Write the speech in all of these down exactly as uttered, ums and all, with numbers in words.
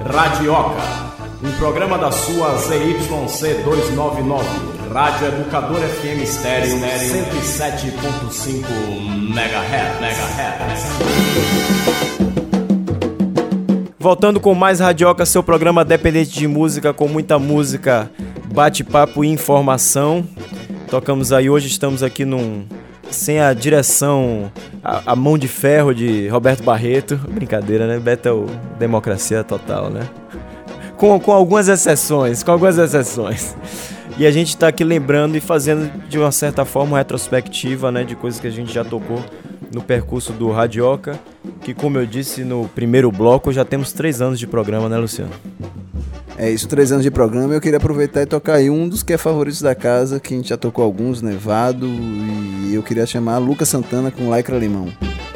Radioca, um programa da sua Z Y C duzentos e noventa e nove, Rádio Educador F M Estéreo cento e sete ponto cinco megahertz. Voltando com mais Radioca, seu programa dependente de música, com muita música, bate-papo e informação. Tocamos aí, hoje estamos aqui num... sem a direção, a, a mão de ferro de Roberto Barreto. Brincadeira, né? Beto é o democracia total, né? Com, com algumas exceções, com algumas exceções. E a gente está aqui lembrando e fazendo, de uma certa forma, uma retrospectiva, né, de coisas que a gente já tocou no percurso do Radioca, que, como eu disse no primeiro bloco, já temos três anos de programa, né, Luciano? É isso, três anos de programa. Eu queria aproveitar e tocar aí um dos que é favoritos da casa, que a gente já tocou alguns, Nevado, e eu queria chamar Lucas Santana com Lycra Limão.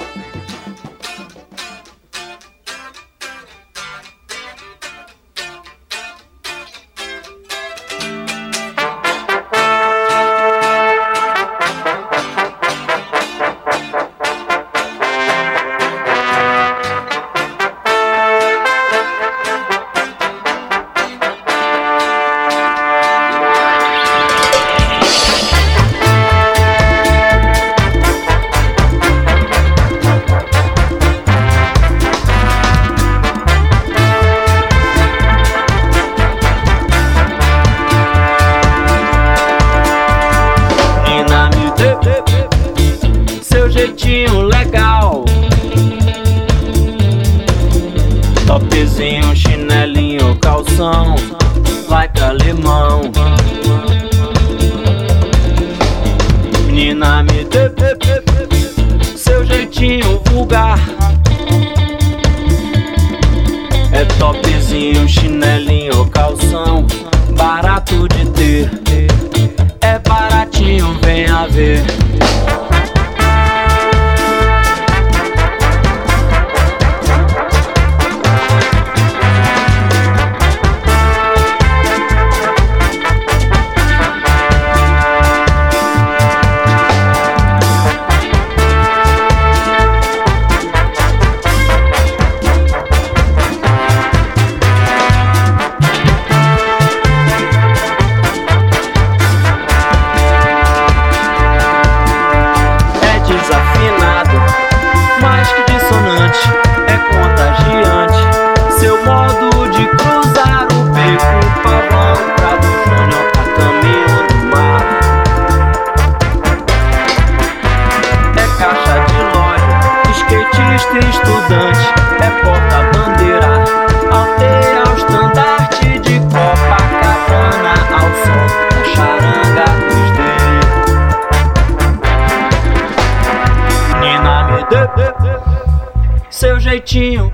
Seu jeitinho,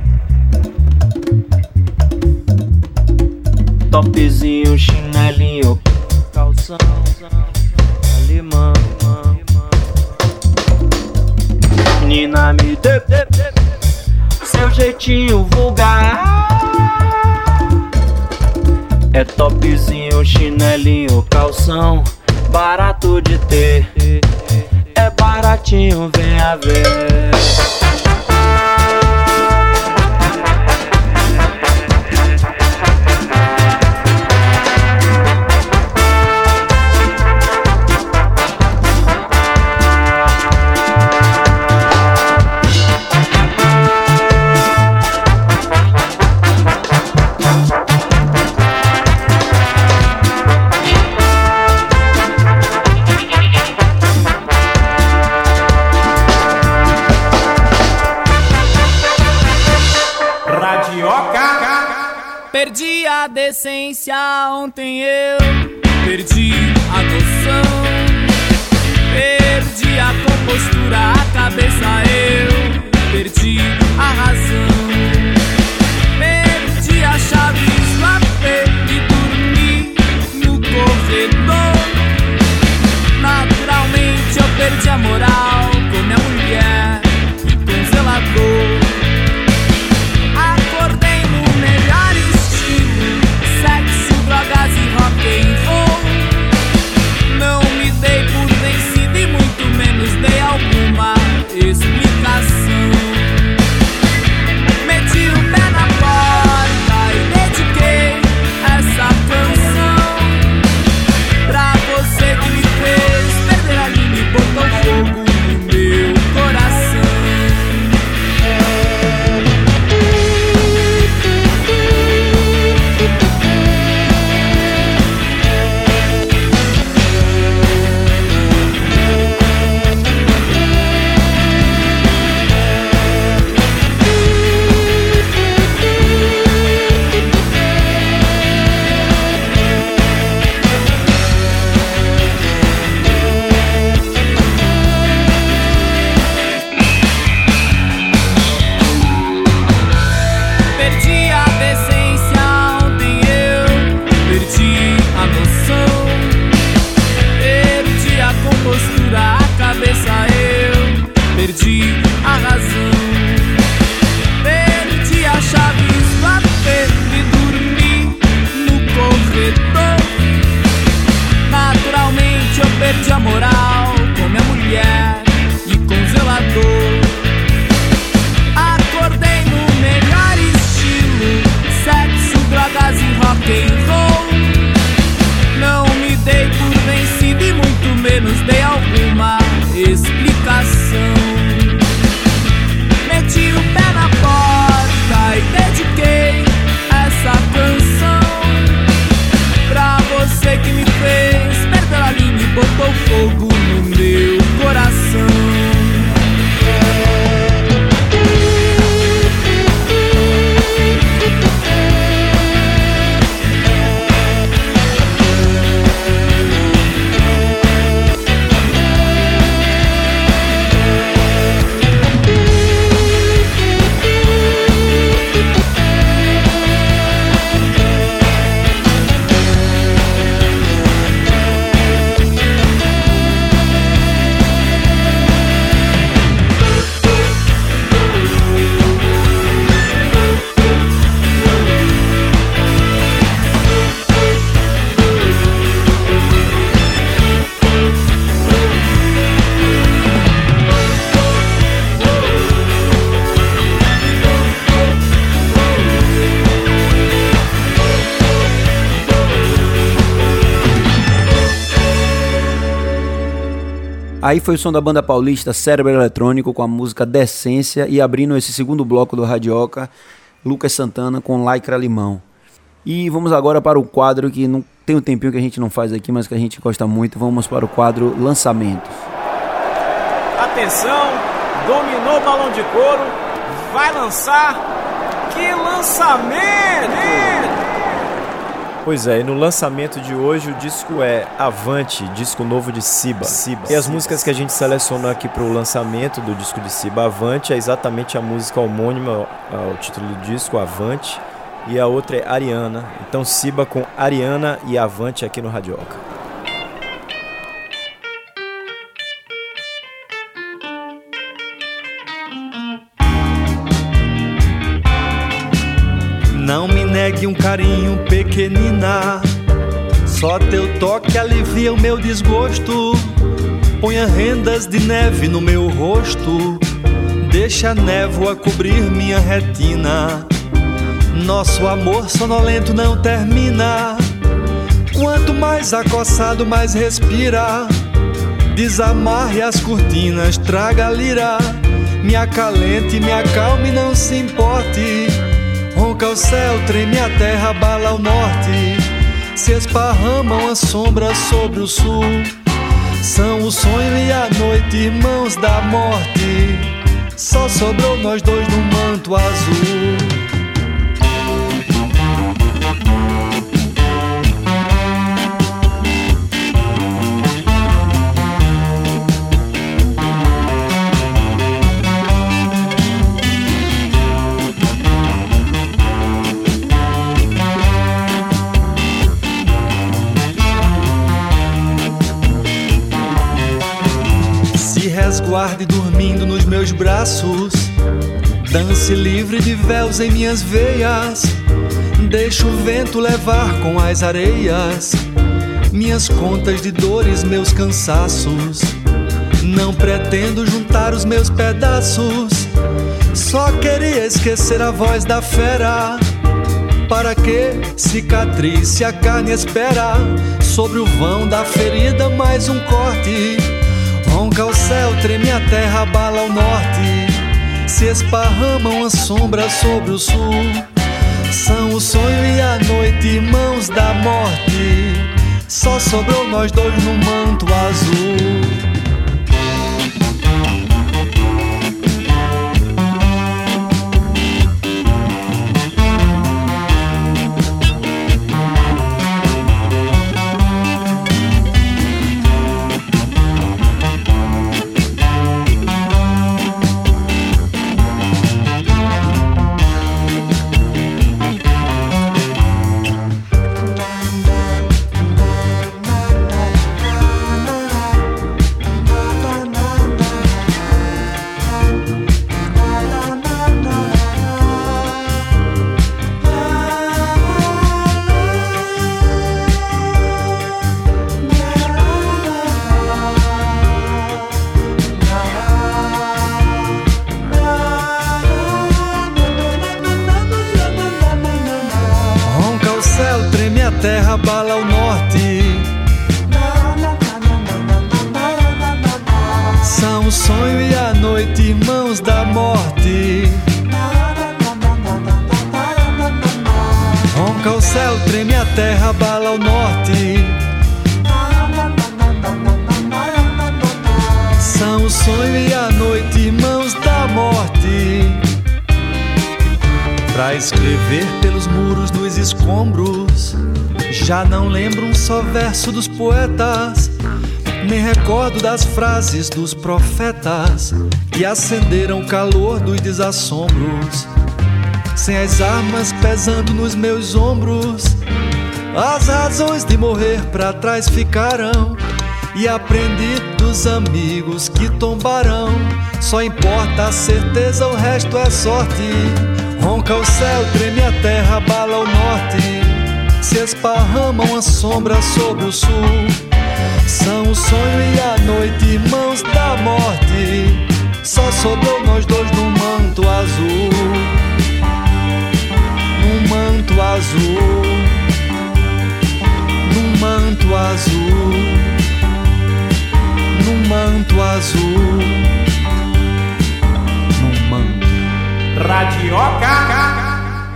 topzinho, chinelinho, calção, limão. Menina, me dê, dê, dê, seu jeitinho vulgar. É topzinho, chinelinho, calção, barato de ter. É baratinho, venha ver. Perdi a decência, ontem eu perdi a noção, perdi a compostura, a cabeça eu perdi a razão, perdi a chave, escapei e dormi no corredor. Naturalmente eu perdi a moral com minha mulher e com o zelador. Acordei no melhor estilo, sexo, drogas e rock and roll. Não me dei por vencido e muito menos dei alguma explicação. Aí foi o som da banda paulista Cérebro Eletrônico com a música Decência e abrindo esse segundo bloco do Radioca, Lucas Santana com Lycra Limão. E vamos agora para o quadro que não tem um tempinho que a gente não faz aqui, mas que a gente gosta muito. Vamos para o quadro Lançamentos. Atenção, dominou o balão de couro, vai lançar. Que lançamento! Pois é, e no lançamento de hoje o disco é Avante, disco novo de Siba. Siba. E as músicas que a gente selecionou aqui para o lançamento do disco de Siba, Avante, é exatamente a música homônima ao título do disco, Avante, e a outra é Ariana. Então Siba com Ariana e Avante aqui no Radioca. Não me negue um carinho, pequenina. Só teu toque alivia o meu desgosto. Ponha rendas de neve no meu rosto. Deixa a névoa cobrir minha retina. Nosso amor sonolento não termina. Quanto mais acossado, mais respira. Desamarre as cortinas, traga a lira. Me acalente, me acalme, não se importe. Ronca o céu, treme a terra, abala o norte. Se esparramam as sombras sobre o sul. São o sonho e a noite, irmãos da morte. Só sobrou nós dois no manto azul. Resguarde dormindo nos meus braços. Dance livre de véus em minhas veias. Deixa o vento levar com as areias minhas contas de dores, meus cansaços. Não pretendo juntar os meus pedaços. Só queria esquecer a voz da fera. Para que cicatriz se a carne espera? Sobre o vão da ferida mais um corte. Ronca o céu, treme a terra, abala o norte. Se esparramam as sombras sobre o sul. São o sonho e a noite, irmãos da morte. Só sobrou nós dois no manto azul. Terra abala o norte. São o sonho e a noite, irmãos da morte. Ronca o céu, treme a terra, abala o norte. São o sonho e a noite, irmãos da morte. Pra escrever pelos muros dos escombros, já não lembro um só verso dos poetas, nem recordo das frases dos profetas que acenderam o calor dos desassombros. Sem as armas pesando nos meus ombros, as razões de morrer pra trás ficarão. E aprendi dos amigos que tombarão. Só importa a certeza, o resto é sorte. Ronca o céu, treme a terra, abala o norte. Se esparramam as sombras sobre o sul. São o sonho e a noite, irmãos da morte. Só sobrou nós dois no manto azul. Num manto azul. Num manto azul. Num manto Radioca.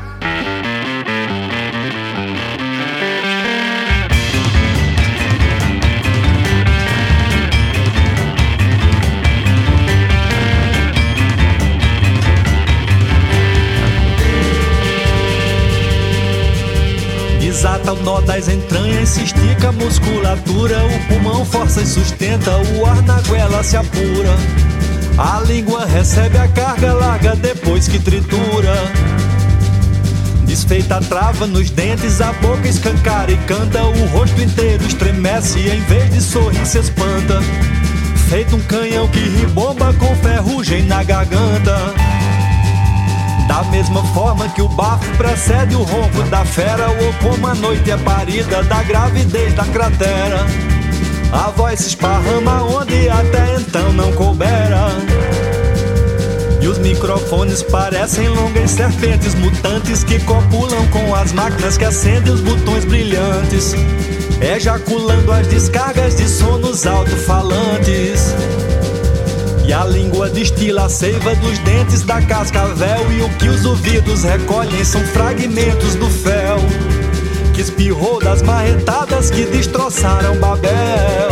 Desata o nó das entranhas, se estica a musculatura, o pulmão força e sustenta, o ar na goela se apura. A língua recebe a carga larga depois que tritura. Desfeita a trava nos dentes, a boca escancara e canta, o rosto inteiro estremece e em vez de sorrir se espanta. Feito um canhão que ribomba com ferrugem na garganta. Da mesma forma que o bafo precede o ronco da fera, ou como a noite é parida da gravidez da cratera, a voz se esparrama onde até então não coubera. E os microfones parecem longas serpentes mutantes que copulam com as máquinas que acendem os botões brilhantes, ejaculando as descargas de som nos alto-falantes. E a língua destila a seiva dos dentes da cascavel, e o que os ouvidos recolhem são fragmentos do fel que espirrou das marretadas que destroçaram Babel.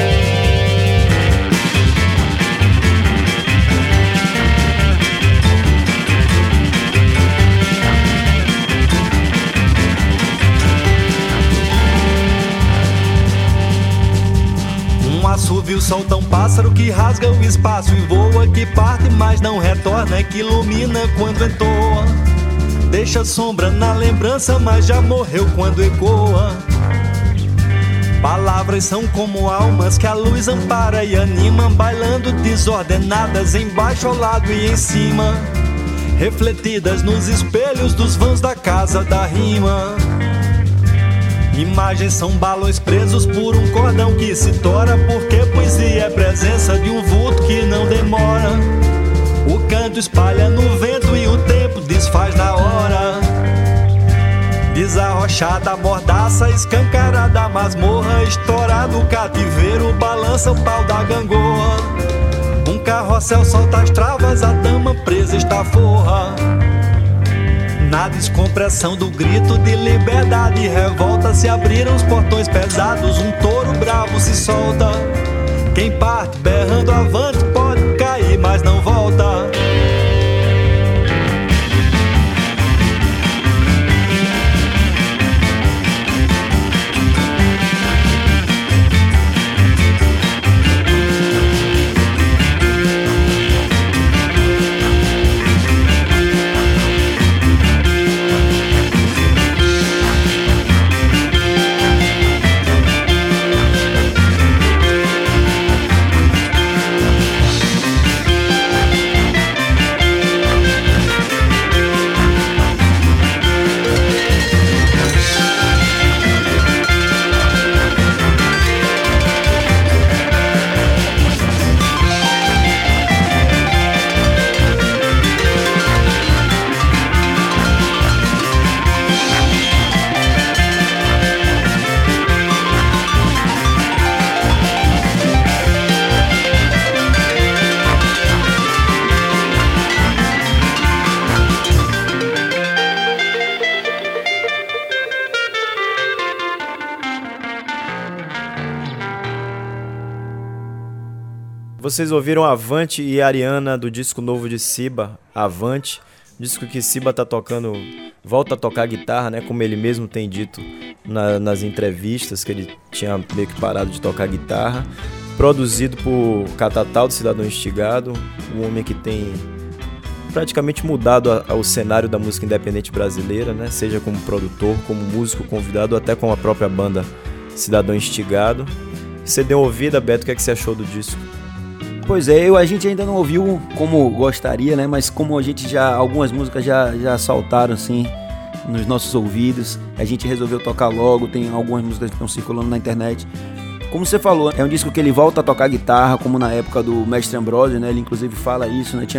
Um assovio solta um pássaro que rasga o espaço e voa, que parte mas não retorna, que ilumina quando entoa. Deixa sombra na lembrança, mas já morreu quando ecoa. Palavras são como almas que a luz ampara e anima, bailando desordenadas embaixo, ao lado e em cima, refletidas nos espelhos dos vãos da casa da rima. Imagens são balões presos por um cordão que se tora, porque poesia é presença de um vulto que não demora. O canto espalha no vento e o tempo desfaz na hora. Desarrochada a mordaça, escancarada a masmorra, estourado o cativeiro, balança o pau da gangorra. Um carrossel solta as travas, a dama presa está forra. Na descompressão do grito de liberdade e revolta, se abriram os portões pesados, um touro bravo se solta. Quem parte berrando avante pode cair, mas não volta. Vocês ouviram Avante e Ariana do disco novo de Siba, Avante, disco que Siba tá tocando, volta a tocar guitarra, né, como ele mesmo tem dito na, nas entrevistas, que ele tinha meio que parado de tocar guitarra, produzido por Catatal do Cidadão Instigado, um homem que tem praticamente mudado a, a, o cenário da música independente brasileira, né, seja como produtor, como músico convidado, até com a própria banda Cidadão Instigado. Você deu ouvida, Beto, o que é que você achou do disco? Pois é, eu, a gente ainda não ouviu como gostaria, né? Mas como a gente já, algumas músicas já, já saltaram assim nos nossos ouvidos, a gente resolveu tocar logo, tem algumas músicas que estão circulando na internet. Como você falou, é um disco que ele volta a tocar guitarra, como na época do Mestre Ambrósio, né? Ele inclusive fala isso, né? Tinha,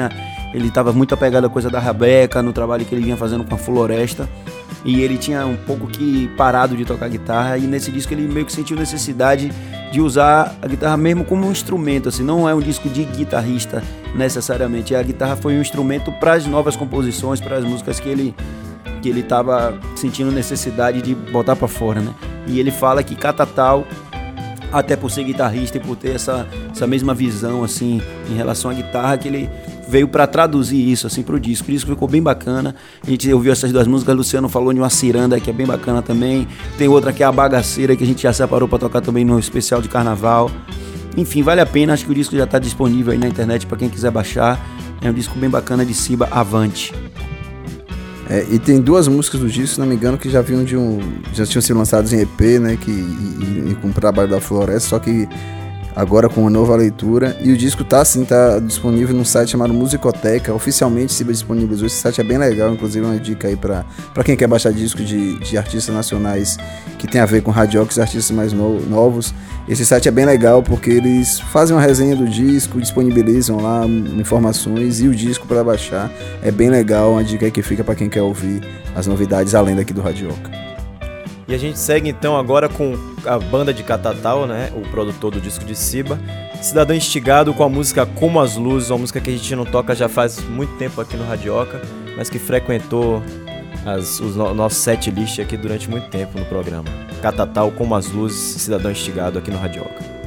ele estava muito apegado à coisa da Rabeca, no trabalho que ele vinha fazendo com a Floresta, e ele tinha um pouco que parado de tocar guitarra, e nesse disco ele meio que sentiu necessidade de usar a guitarra mesmo como um instrumento, assim, não é um disco de guitarrista necessariamente, a guitarra foi um instrumento para as novas composições, para as músicas que ele que ele estava sentindo necessidade de botar para fora, né? E ele fala que Catatal, até por ser guitarrista e por ter essa, essa mesma visão assim em relação à guitarra, que ele veio para traduzir isso assim pro disco. O disco ficou bem bacana. A gente ouviu essas duas músicas, o Luciano falou de uma ciranda que é bem bacana também. Tem outra que é a Bagaceira, que a gente já separou para tocar também no especial de carnaval. Enfim, vale a pena, acho que o disco já está disponível aí na internet para quem quiser baixar. É um disco bem bacana de Ciba, Avante. É, e tem duas músicas do disco, se não me engano, que já vinham de um. Já tinham sido lançadas em E P, né? Que, e, e com o trabalho da Floresta, só que agora com uma nova leitura. E o disco tá assim, tá disponível num site chamado Musicoteca. Oficialmente Ciba disponibilizou. Esse site é bem legal, inclusive uma dica aí pra, pra quem quer baixar disco de, de artistas nacionais que tem a ver com radiocas, artistas mais no, novos. Esse site é bem legal porque eles fazem uma resenha do disco, disponibilizam lá informações e o disco para baixar. É bem legal, uma dica aí que fica para quem quer ouvir as novidades além daqui do Radioca. E a gente segue então agora com a banda de Catatal, né, o produtor do disco de Ciba, Cidadão Instigado, com a música Como as Luzes, uma música que a gente não toca já faz muito tempo aqui no Radioca, mas que frequentou as, os no, nosso set list aqui durante muito tempo no programa. Catatal, Como as Luzes, Cidadão Instigado aqui no Radioca.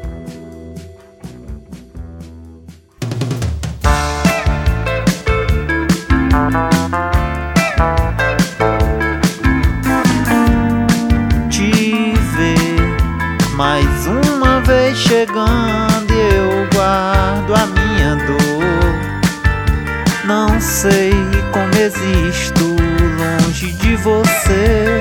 Mais uma vez chegando e eu guardo a minha dor. Não sei como existo longe de você.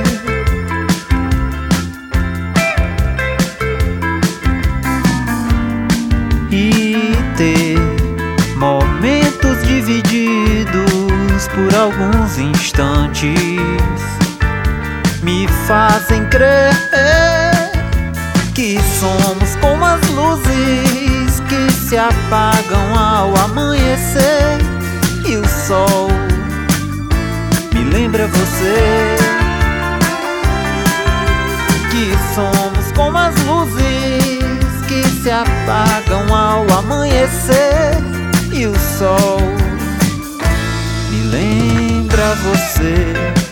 E ter momentos divididos por alguns instantes me fazem crer que somos como as luzes que se apagam ao amanhecer. E o sol me lembra você. Que somos como as luzes que se apagam ao amanhecer. E o sol me lembra você.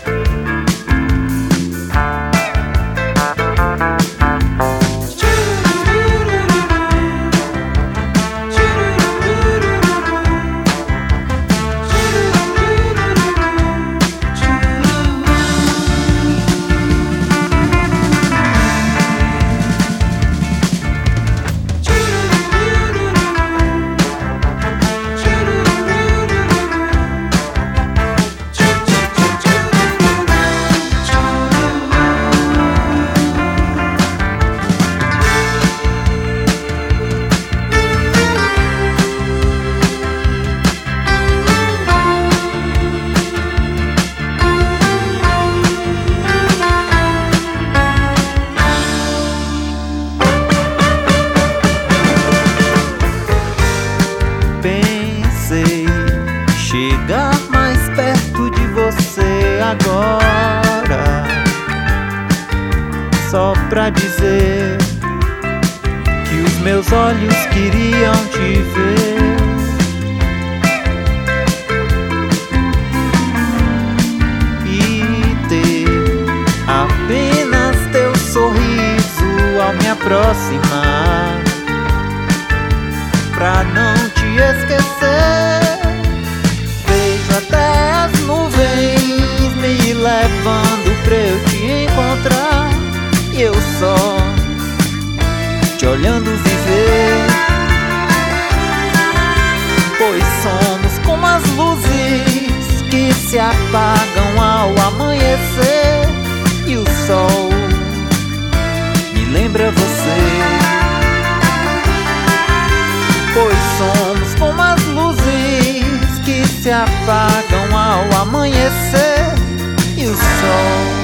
Pra dizer que os meus olhos queriam te ver. E ter apenas teu sorriso ao me aproximar, pra não te esquecer. Vejo até as nuvens me levando pra eu te encontrar. E eu só te olhando viver. Pois somos como as luzes que se apagam ao amanhecer. E o sol me lembra você. Pois somos como as luzes que se apagam ao amanhecer. E o sol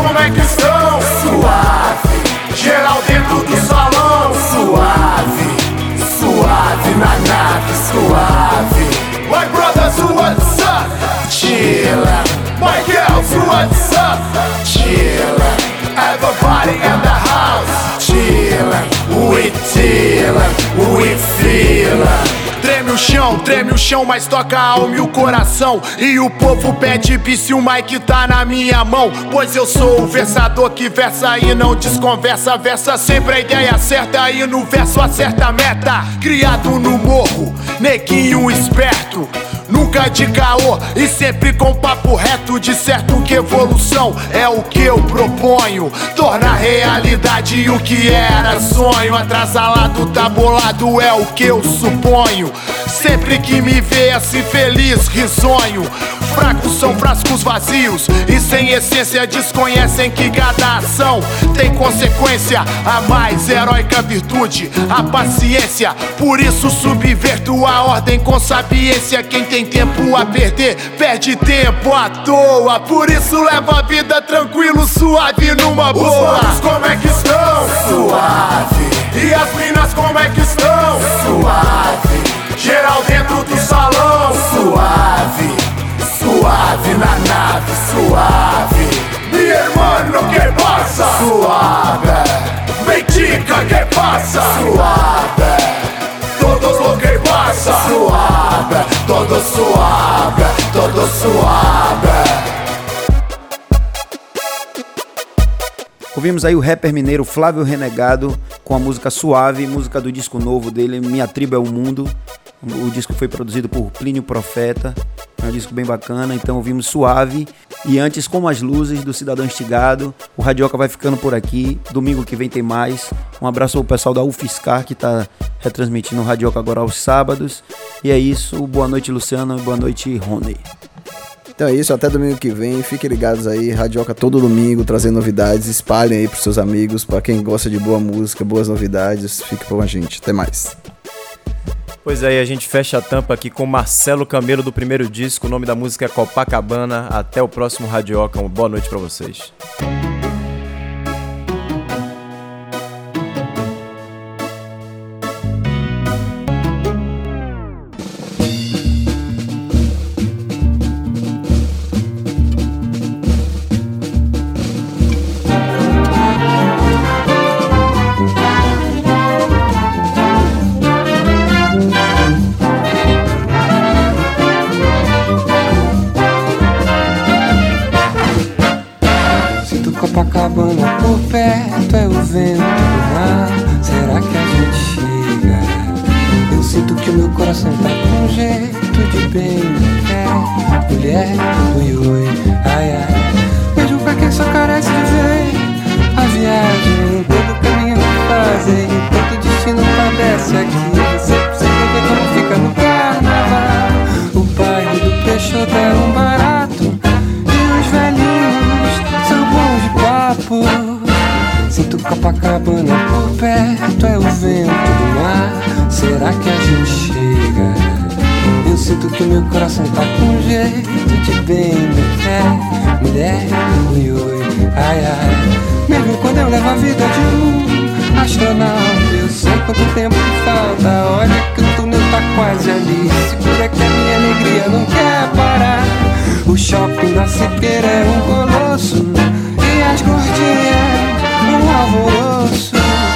como é que estão? Suave. Geral dentro do salão. Suave. Suave na nave, suave. My brothers, what's up? Chilla. My girls, what's up? Chilla. Everybody in the house. Chilla. We chilla. We feelin'. Treme o chão, treme o chão, mas toca a alma e o coração. E o povo pede se o mic tá na minha mão. Pois eu sou o versador que versa e não desconversa. Versa sempre a ideia certa e no verso acerta a meta. Criado no morro, neguinho esperto, nunca de caô e sempre com papo reto. De certo que evolução é o que eu proponho, tornar realidade o que era sonho. Atrasalado, tá bolado é o que eu suponho. Sempre que me vê assim feliz, risonho. Fracos são frascos vazios e sem essência desconhecem que cada ação tem consequência. A mais heróica virtude, a paciência. Por isso subverto a ordem com sapiência. Quem tem tempo a perder, perde tempo à toa. Por isso leva a vida tranquilo, suave, numa boa. Os manos como é que estão? Suave. E as minas como é que estão? Suave. Geral dentro do salão. Suave. Suave na nave, suave. Mi hermano, que passa? Suave. Metica, que passa? Suave. Todos lo que passa? Suave. Todo suave, todo suave. Ouvimos aí o rapper mineiro Flávio Renegado com a música Suave, música do disco novo dele, Minha Tribo é o Mundo. O disco foi produzido por Plínio Profeta, é um disco bem bacana. Então ouvimos Suave e antes Como as Luzes, do Cidadão Instigado. O Radioca vai ficando por aqui, domingo que vem tem mais. Um abraço ao pessoal da UFSCar que está retransmitindo o Radioca agora aos sábados. E é isso, boa noite Luciano, boa noite Rony. Então é isso, até domingo que vem, fiquem ligados aí, Radioca todo domingo, trazendo novidades, espalhem aí pros seus amigos, pra quem gosta de boa música, boas novidades, fique com a gente, até mais. Pois é, e a gente fecha a tampa aqui com Marcelo Camelo do primeiro disco, o nome da música é Copacabana. Até o próximo Radioca, uma boa noite pra vocês. Copacabana por perto, é o vento do mar. Será que a gente chega? Eu sinto que o meu coração tá com um jeito de bem me quer. Mulher, ui, ui, ai, ai. Beijo pra quem só carece de ver a viagem, todo caminho que fazem, tanto destino padece aqui. Você precisa ver como fica no carnaval. O bairro do Peixoto é um barato e os velhinhos são bons de papo. Sinto Copacabana por perto, é o vento do mar. Será que a gente chega? Eu sinto que o meu coração tá com um jeito de bem me quer. Mulher, ui, ui, ai, ai. Mesmo quando eu levo a vida de um astronauta, eu sei quanto tempo que falta. Olha que o túnel tá quase ali. Segura que a minha alegria não quer parar. O shopping da Siqueira é um colosso e as gordinhas um alvoroço.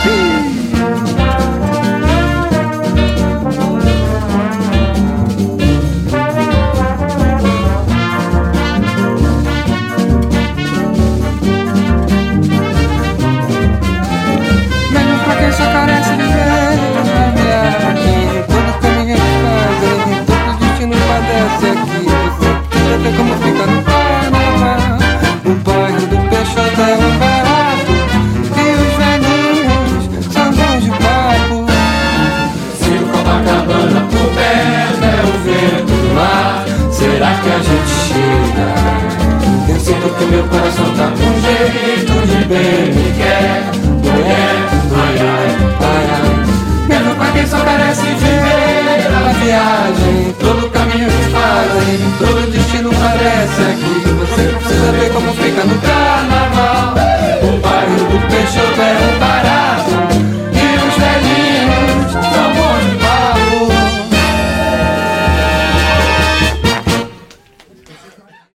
Mesmo pra quem só carece de ver a viagem, todo caminho que fazem, todo destino padece aqui. Você precisa ver como fica no carnaval. O bairro do Peixoto é um barato e os velhinhos são bons de papo. Se o Copacabana por perto é o vento do mar, será que a gente chega? Eu sinto que meu coração tá com um jeito de bem me quer. Mulher, ai, ai, ai, ai. Mesmo pra quem só parece viver a viagem, todo caminho que fazem, todo destino parece aqui. Você precisa ver como fica no carro.